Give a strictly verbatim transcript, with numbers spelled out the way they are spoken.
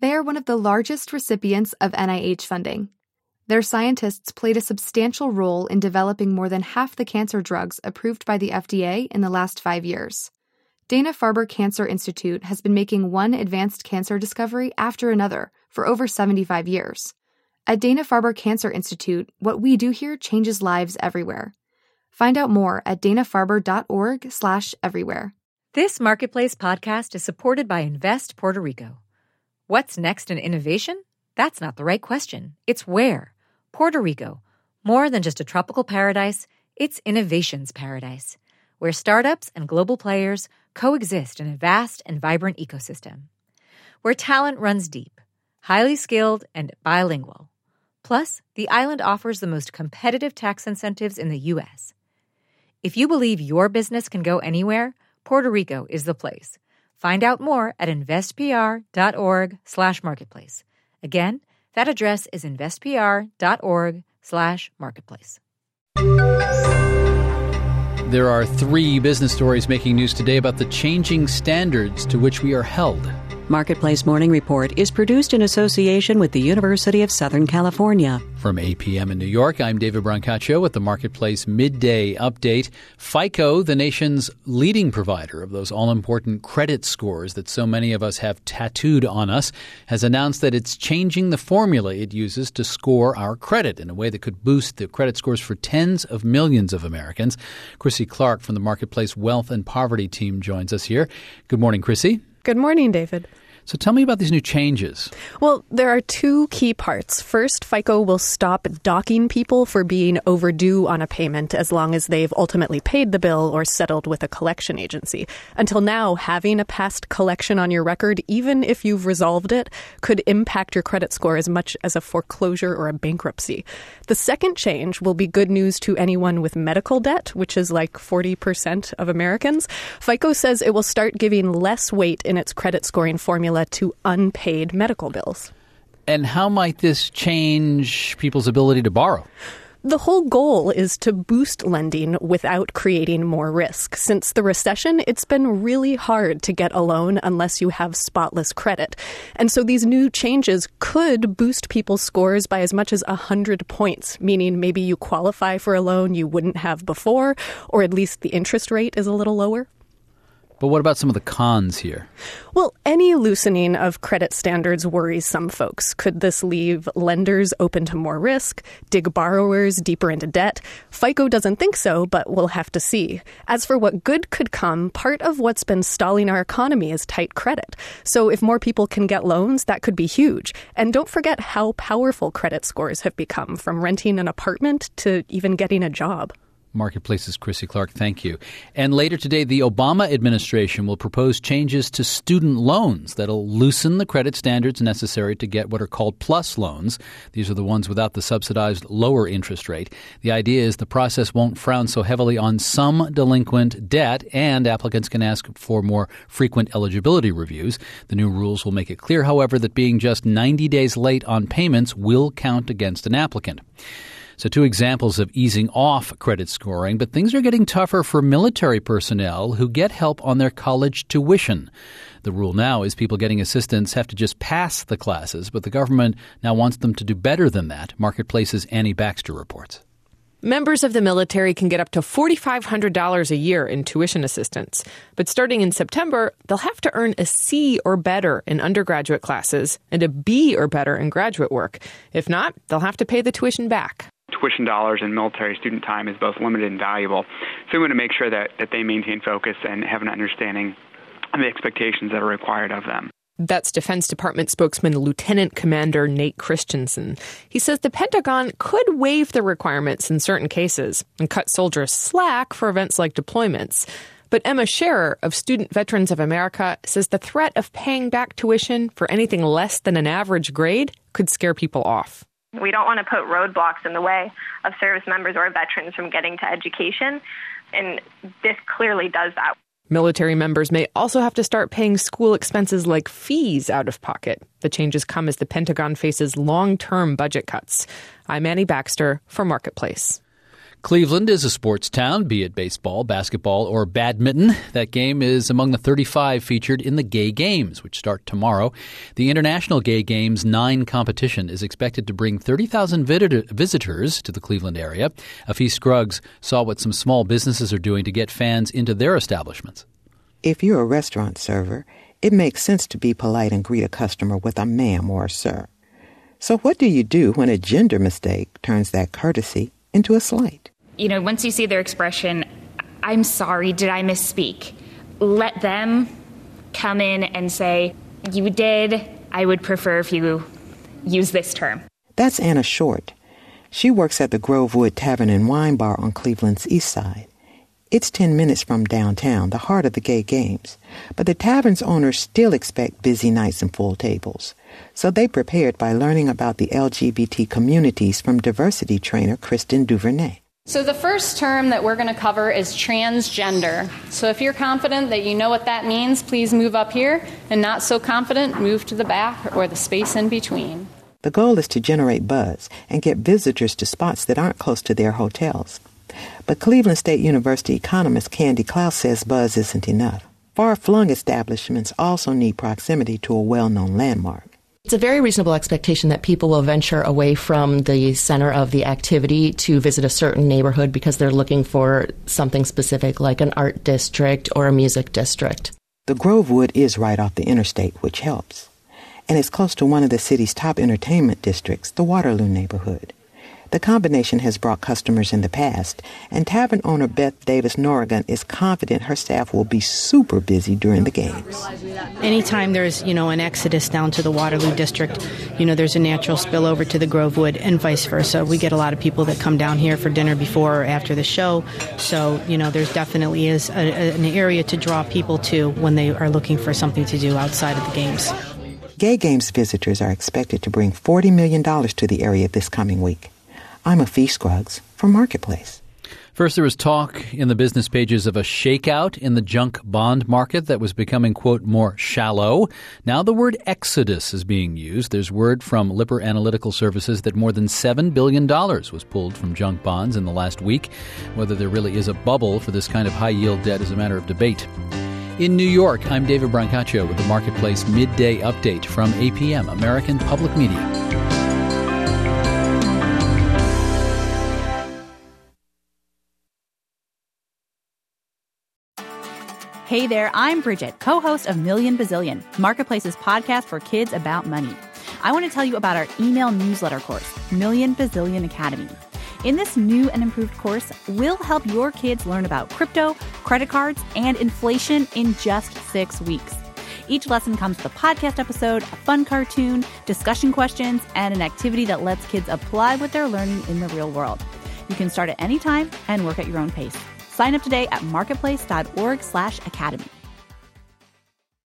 They are one of the largest recipients of N I H funding. Their scientists played a substantial role in developing more than half the cancer drugs approved by the F D A in the last five years. Dana-Farber Cancer Institute has been making one advanced cancer discovery after another for over seventy-five years. At Dana-Farber Cancer Institute, what we do here changes lives everywhere. Find out more at dana-farber.org slash everywhere. This Marketplace podcast is supported by Invest Puerto Rico. What's next in innovation? That's not the right question. It's where. Puerto Rico. More than just a tropical paradise, it's innovation's paradise, where startups and global players coexist in a vast and vibrant ecosystem. Where talent runs deep, highly skilled, and bilingual. Plus, the island offers the most competitive tax incentives in the U S. If you believe your business can go anywhere, Puerto Rico is the place. Find out more at investpr.org slash marketplace. Again, that address is investpr.org slash marketplace. There are three business stories making news today about the changing standards to which we are held. Marketplace Morning Report is produced in association with the University of Southern California. From eight p.m. in New York, I'm David Brancaccio with the Marketplace Midday Update. FICO, the nation's leading provider of those all-important credit scores that so many of us have tattooed on us, has announced that it's changing the formula it uses to score our credit in a way that could boost the credit scores for tens of millions of Americans. Chrissy Clark from the Marketplace Wealth and Poverty team joins us here. Good morning, Chrissy. Good morning, David. So tell me about these new changes. Well, there are two key parts. First, FICO will stop docking people for being overdue on a payment as long as they've ultimately paid the bill or settled with a collection agency. Until now, having a past collection on your record, even if you've resolved it, could impact your credit score as much as a foreclosure or a bankruptcy. The second change will be good news to anyone with medical debt, which is like forty percent of Americans. FICO says it will start giving less weight in its credit scoring formula to unpaid medical bills. And how might this change people's ability to borrow? The whole goal is to boost lending without creating more risk. Since the recession, it's been really hard to get a loan unless you have spotless credit. And so these new changes could boost people's scores by as much as one hundred points, meaning maybe you qualify for a loan you wouldn't have before, or at least the interest rate is a little lower. But what about some of the cons here? Well, any loosening of credit standards worries some folks. Could this leave lenders open to more risk, dig borrowers deeper into debt? FICO doesn't think so, but we'll have to see. As for what good could come, part of what's been stalling our economy is tight credit. So if more people can get loans, that could be huge. And don't forget how powerful credit scores have become, from renting an apartment to even getting a job. Marketplace's Chrissy Clark, thank you. And later today, the Obama administration will propose changes to student loans that'll loosen the credit standards necessary to get what are called PLUS loans. These are the ones without the subsidized lower interest rate. The idea is the process won't frown so heavily on some delinquent debt, and applicants can ask for more frequent eligibility reviews. The new rules will make it clear, however, that being just ninety days late on payments will count against an applicant. So two examples of easing off credit scoring, but things are getting tougher for military personnel who get help on their college tuition. The rule now is people getting assistance have to just pass the classes, but the government now wants them to do better than that. Marketplace's Annie Baxter reports. Members of the military can get up to four thousand five hundred dollars a year in tuition assistance. But starting in September, they'll have to earn a C or better in undergraduate classes and a B or better in graduate work. If not, they'll have to pay the tuition back. Tuition dollars and military student time is both limited and valuable. So we want to make sure that, that they maintain focus and have an understanding of the expectations that are required of them. That's Defense Department spokesman Lieutenant Commander Nate Christensen. He says the Pentagon could waive the requirements in certain cases and cut soldiers slack for events like deployments. But Emma Scherer of Student Veterans of America says the threat of paying back tuition for anything less than an average grade could scare people off. We don't want to put roadblocks in the way of service members or veterans from getting to education, and this clearly does that. Military members may also have to start paying school expenses like fees out of pocket. The changes come as the Pentagon faces long-term budget cuts. I'm Annie Baxter for Marketplace. Cleveland is a sports town, be it baseball, basketball, or badminton. That game is among the thirty-five featured in the Gay Games, which start tomorrow. The International Gay Games nine competition is expected to bring thirty thousand visitors to the Cleveland area. Afees Scruggs saw what some small businesses are doing to get fans into their establishments. If you're a restaurant server, it makes sense to be polite and greet a customer with a ma'am or a sir. So what do you do when a gender mistake turns that courtesy into a slight? You know, once you see their expression, I'm sorry, did I misspeak? Let them come in and say, you did, I would prefer if you use this term. That's Anna Short. She works at the Grovewood Tavern and Wine Bar on Cleveland's east side. It's ten minutes from downtown, the heart of the Gay Games. But the tavern's owners still expect busy nights and full tables. So they prepared by learning about the L G B T communities from diversity trainer Kristen Duvernay. So the first term that we're going to cover is transgender. So if you're confident that you know what that means, please move up here, and not so confident, move to the back or the space in between. The goal is to generate buzz and get visitors to spots that aren't close to their hotels. But Cleveland State University economist Candy Klaus says buzz isn't enough. Far-flung establishments also need proximity to a well-known landmark. It's a very reasonable expectation that people will venture away from the center of the activity to visit a certain neighborhood because they're looking for something specific like an art district or a music district. The Grovewood is right off the interstate, which helps. And it's close to one of the city's top entertainment districts, the Waterloo neighborhood. The combination has brought customers in the past, and tavern owner Beth Davis Norrigan is confident her staff will be super busy during the games. Anytime there's, you know, an exodus down to the Waterloo district, you know, there's a natural spillover to the Grovewood and vice versa. We get a lot of people that come down here for dinner before or after the show. So, you know, there's definitely is a, a, an area to draw people to when they are looking for something to do outside of the games. Gay Games visitors are expected to bring forty million dollars to the area this coming week. I'm Afees Scruggs for Marketplace. First, there was talk in the business pages of a shakeout in the junk bond market that was becoming, quote, more shallow. Now the word exodus is being used. There's word from Lipper Analytical Services that more than seven billion dollars was pulled from junk bonds in the last week. Whether there really is a bubble for this kind of high-yield debt is a matter of debate. In New York, I'm David Brancaccio with the Marketplace Midday Update from A P M, American Public Media. Hey there, I'm Bridget, co-host of Million Bazillion, Marketplace's podcast for kids about money. I want to tell you about our email newsletter course, Million Bazillion Academy. In this new and improved course, we'll help your kids learn about crypto, credit cards, and inflation in just six weeks. Each lesson comes with a podcast episode, a fun cartoon, discussion questions, and an activity that lets kids apply what they're learning in the real world. You can start at any time and work at your own pace. Sign up today at marketplace.org slash academy.